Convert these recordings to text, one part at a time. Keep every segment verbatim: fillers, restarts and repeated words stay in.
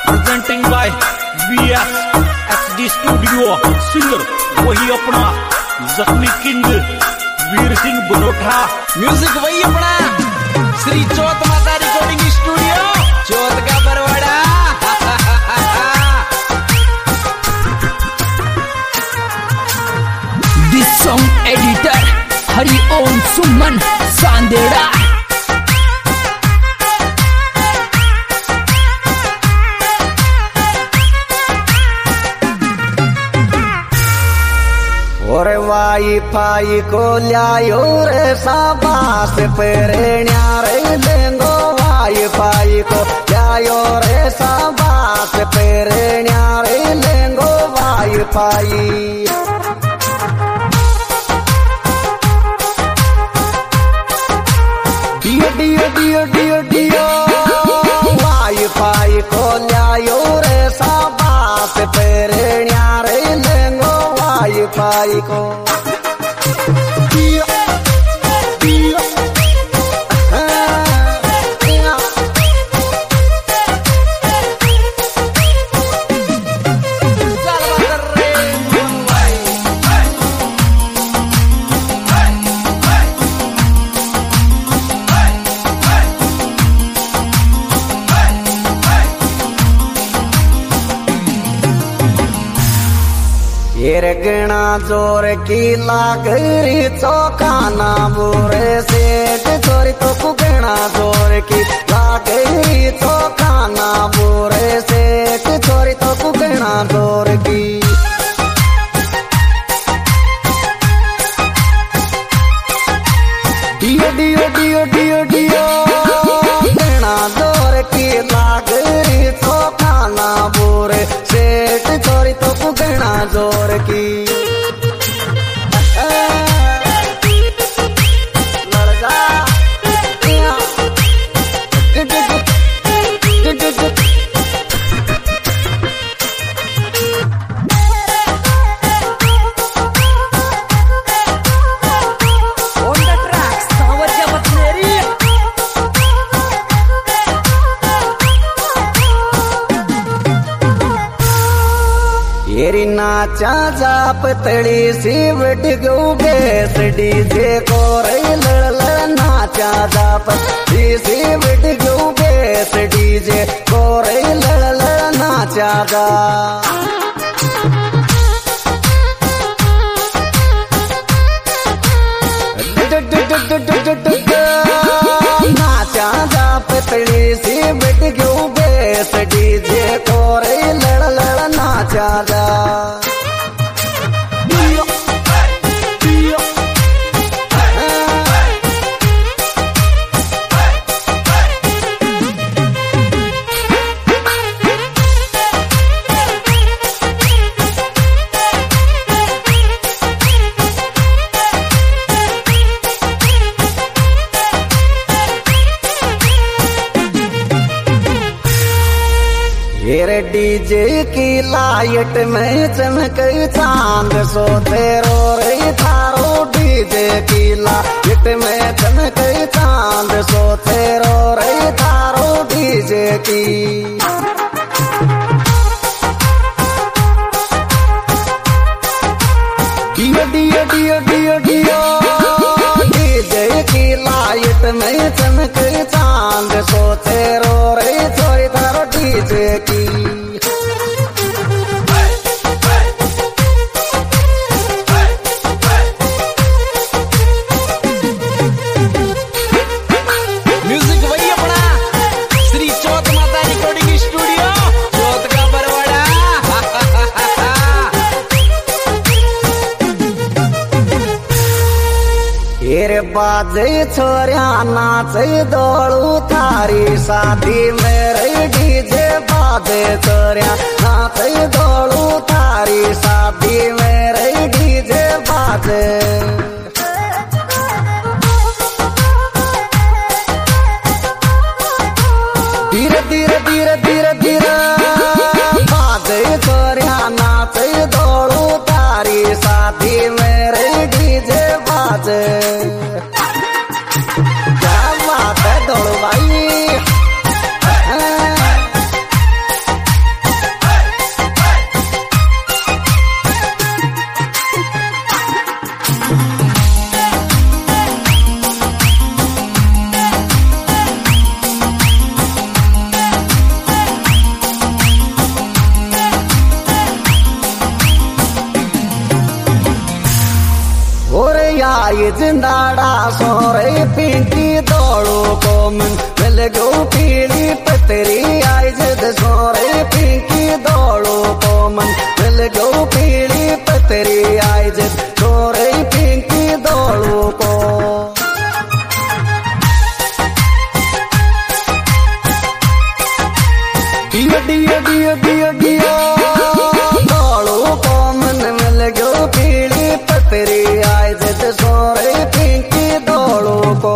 Presenting by V S H D studio, singer वही अपना जख्मी किंग वीर सिंह बनोटा, म्यूजिक वही अपना श्री चौथ माता रिकॉर्डिंग स्टूडियो, चौथ का Barwara. This song editor Hari Om Suman Sanderha. और वाई फाई को लियायो रे साबास पेरेण्या रे लेंगो, वाई फाई को लियायो रे साबास पेरेण्या रे लेंगो वाई फाई। डियो डियो डियो डियो डियो वाई फाई को लियायो रे साबास पेरेण्या रे लेंगो वाई फाई को। डियो डियो ये गणा जोर की लागरी चौकाना बोरे सेठ चोरी तो कुगणा जोर की लागरी चौकाना बोरे सेठ चोरी तो कुगणा जोर की। डियो डियो डियो डियो डियो गणा जोर की लागरी चौकाना बोरे सेठ चोरी तो कुगणा जोर की। येरी नाचा जाप तड़ी सी बट गो बेस डीजे को रे लड़ लड़ नाचा जाप सी बट गो बेस डीजे को रे लड़ लड़ नाचा जा। नाचा जाप तड़ी सी बट गो बेस डीजे को रे लड़ लड़ नाचा जा। ये डीजे की लाइट में चमक चांद सो तेरो रे थारो, डीजे की लाइट में चमक चांद सो तेरो रे थारो डीजे की। डियो डियो डियो डियो डियो डीजे की लाइट में चमक चांद सो तेरो रे चोरी थारो डीजे की। म्यूजिक वही अपना श्री चौथ माता रिकॉर्डिंग स्टूडियो, चौथ का बरवाड़ा। ये बाजे छोरिया नाचे दौड़ू थारी शादी मेरे डीजे बाजे छोरिया नाचे दौड़ू थारी शादी मेरे डीजे बाजे। धीरे धीरे धीरे धीरे धीरे बाजे छोरिया नाचे दौड़ू थारी शादी मेरे डीजे बाजे। क्या बात है दौड़ो भाई। आई जिंदाड़ा सोरे पिंकी दौड़ो को मन मिल गो पीली पतरी आई जिद सोरे पिंकी दौड़ो को मन मिल गो पीली पतरी आई जिद सोरे पिंकी दौड़ो को डियो डियो डियो डियो डियो दौड़ो को मन मिल गो पीली पतरी आई जिद सोरे पिंकी दौड़ो को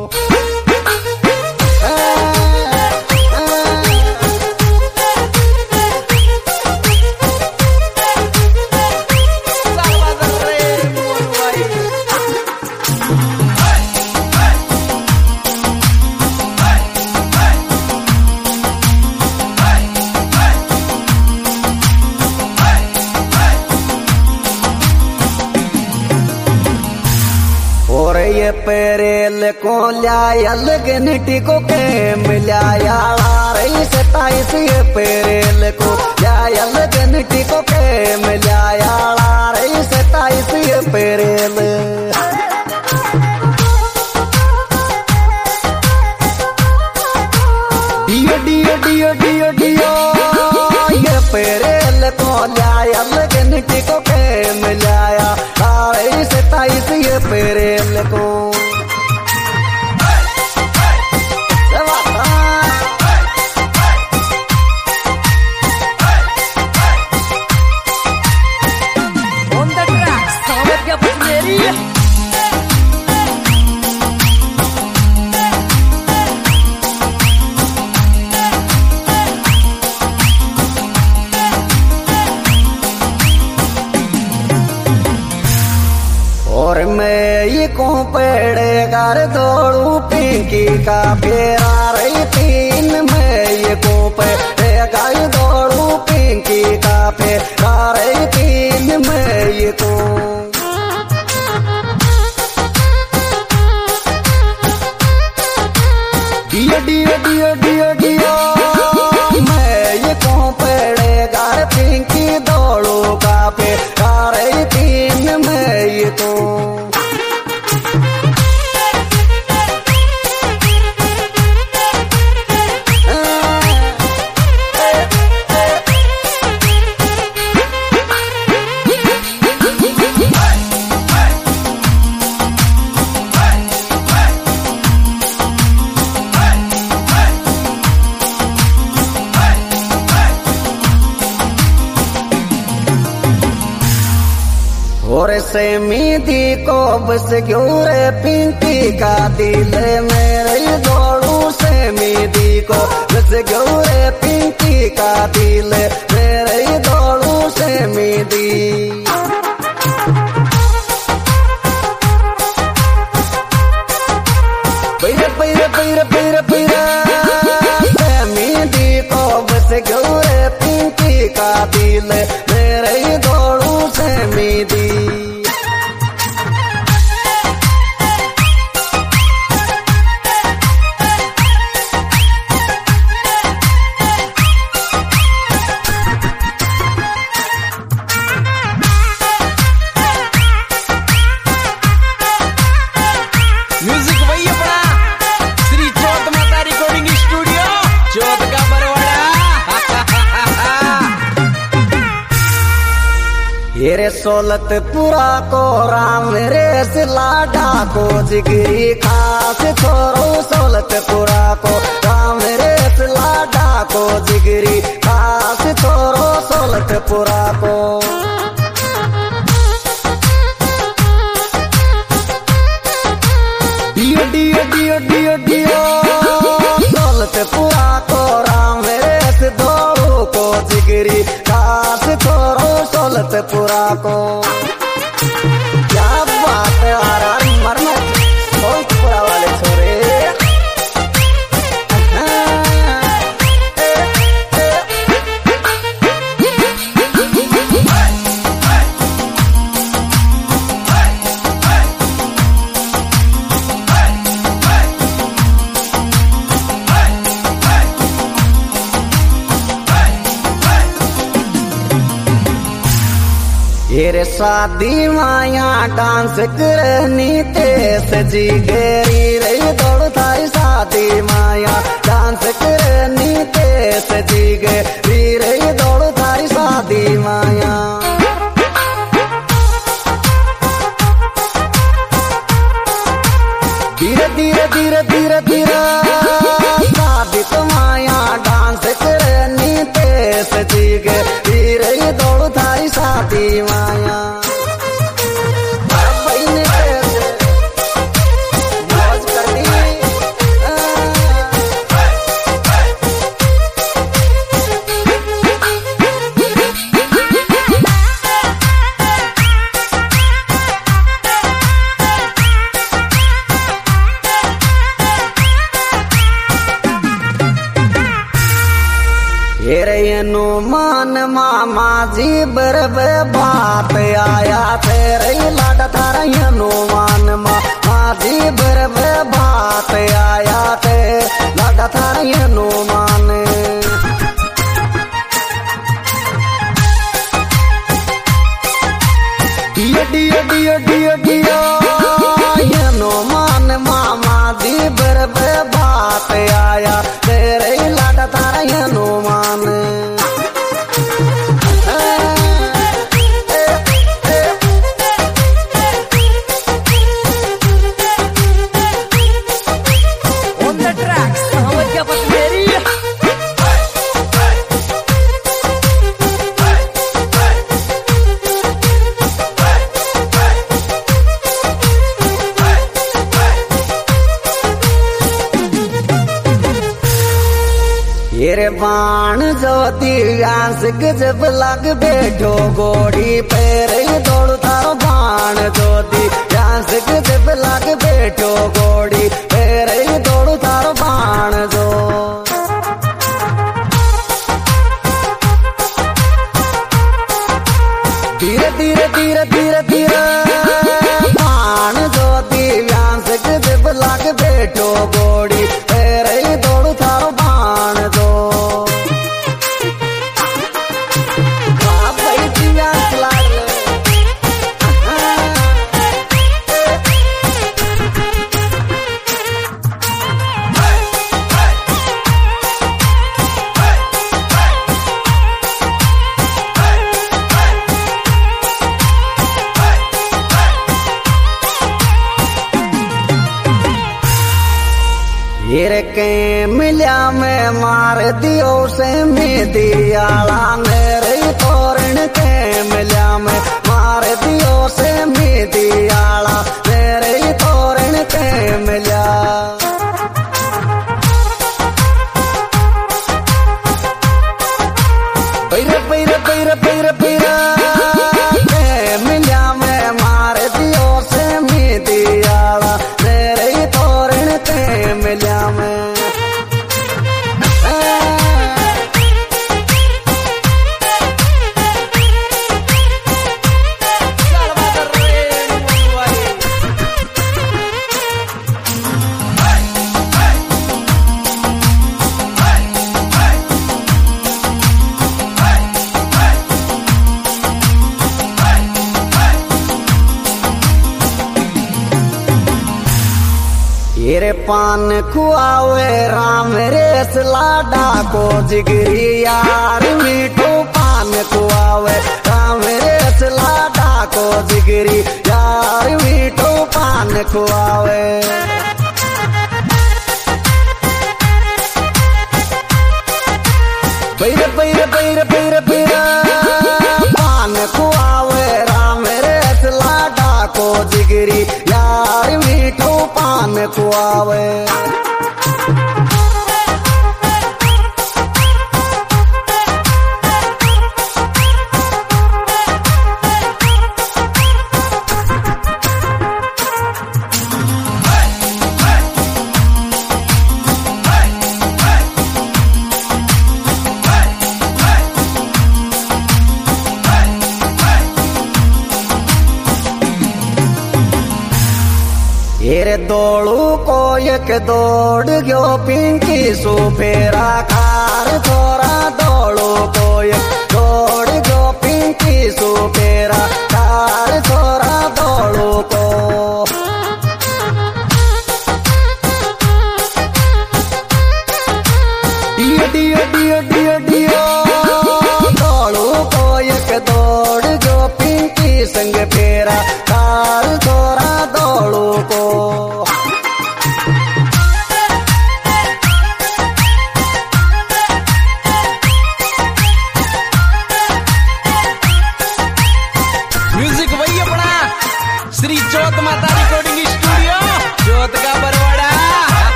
ये पेरेल को लाया लगनटी को के मिलाया रही सताइस ये पेरेल को लाया लगनटी को के मिलाया रही सताइस ये पेरेल डियो डियो डियो डियो डियो ये पेरेल को लाया लगनटी को के मिलाया रही सताइस ये पेरेल को On the track, Samet क्या बजनेरी और मैं ये को पेड़े कर दौड़ू पिंकी का फेरा रही तीन मैं ये को पेड़े कर दौड़ू पिंकी का फेरा रही तीन मैं ये को डियो डियो डियो डियो डियो मैं ये को पेड़े कर पिंकी दौड़ू का फेरा रही तीन मैं ये तो और से मीदी को बस क्यों रे पिंकी का दिल मेरे दौड़ू से मीदी को बस क्यों रे पिंकी का दिल मेरे दौड़ू से मीदी पैर पैर पैर पैर पैर से मीदी को बस क्यों रे पिंकी का दिल मेरे दौड़ू से मीदी म्यूजिक वही अपना श्री चौथ माता रिकॉर्डिंग स्टूडियो चौथ का बरवाड़ा ये सोलत पूरा को राम रे सिलाडा को जिगरी खास छोरो सोलत पूरा को राम रे सिलाडा को जिगरी खास छोरो सोलत पूरा को डियो डियो डियो डियो डियो सोलत पूरा को राम रे दौड़ो को जिगरी खास छोरो सोलत पूरा को क्या बात है आराम मरना सोलत पूरा वाले छोरे हेरे शादी माया डांस करनी तेस जी घेरी रही दौड़ थारी शादी माया डांस करनी तेस जी घेरी रही दौड़ थारी शादी माया धीरे धीरे धीरे धीरे धीरे शादी तो माया डांस करनी तेस जी घेरी रही दौड़ थारी शादी माया नो मान मामा जी बरब बात आया तेरे लाडा थारा नो मान मामा जी बरब बात आया ते लाडा थारा नो मान डियो डियो डियो डियो डियो नो मान मामा जी बरब बात आया तेरे लाडा थारा नो मान तेरे बाण जो दिव्यांश जब लग बैठो गोड़ी पैरे दौड़ थारो बाण जो दिव्यांश जब लग बैठो गोड़ी पैरे दौड़ थारो बाण जो धीरे धीरे धीरे धीरे धीरे बाण जो दिव्यांश जब लग बैठो गोड़ी पैरे दौड़ थारो बाण जो हिर के मिल्या में मार दियो से मेदियाला मेरे तोरण के मिल्या में मार दियो से मेदियाला मेरे तोरण के मिल्या पैर पैर पैर पैर पैर के मिल्या में मार दियो से मेदियाला मेरे तोरण के मिल्या में हेरे पान खुआवे राम रेस लाडा को जिगरी यार मीठो पान खुआवे राम रेस लाडा को जिगरी यार मीठो पान खुआवे पैर पैर पैर पैर पैर पान खुआवे राम रेस लाडा को जिगरी यार मीठो पान खुआवे हेरे दौड़ू को एक दौड़ गयो पिंकी सो फेरा कार थोड़ा दौड़ू को एक दौड़ गयो पिंकी सो फेरा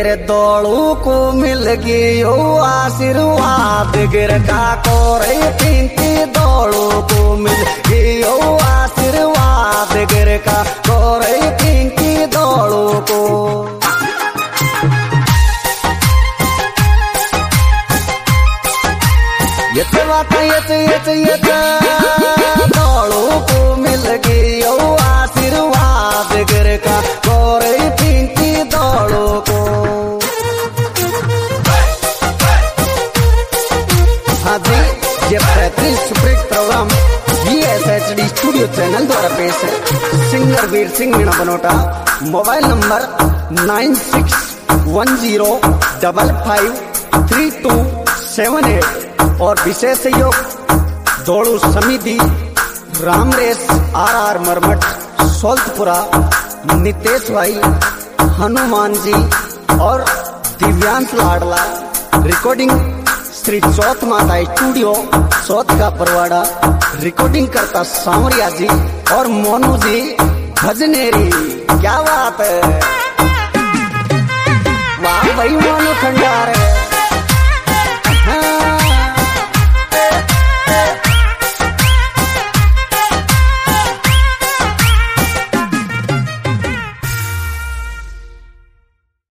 रे दौड़ू को मिल गयो आशीर्वाद गिर का कोरे पिंकी दौड़ू को मिल गयो आशीर्वाद गिर का कोरे पिंकी दौड़ू को यत बात यत यत यत दौड़ू को मिल गयो आशीर्वाद गिर का कोरे पिंकी दौड़ू को। हाँ जी, ये पैंतीस superhit programme V S H D studio channel द्वारा पेश है। Singer Veer Singh Meena Banota, mobile number nine six one zero double five three two seven eight और विशेष सहयोग दौड़ू समिति रामरेस आर आर मरमठ सोल्तपुरा, नितेश भाई, हनुमान जी और दिव्यांश लाडला। रिकॉर्डिंग श्री चौथ माता स्टूडियो चौथ का परवाड़ा। रिकॉर्डिंग करता सांवरिया जी और मोनू जी भजनेरी। क्या बात है, वाह भाई मोनू खंडार।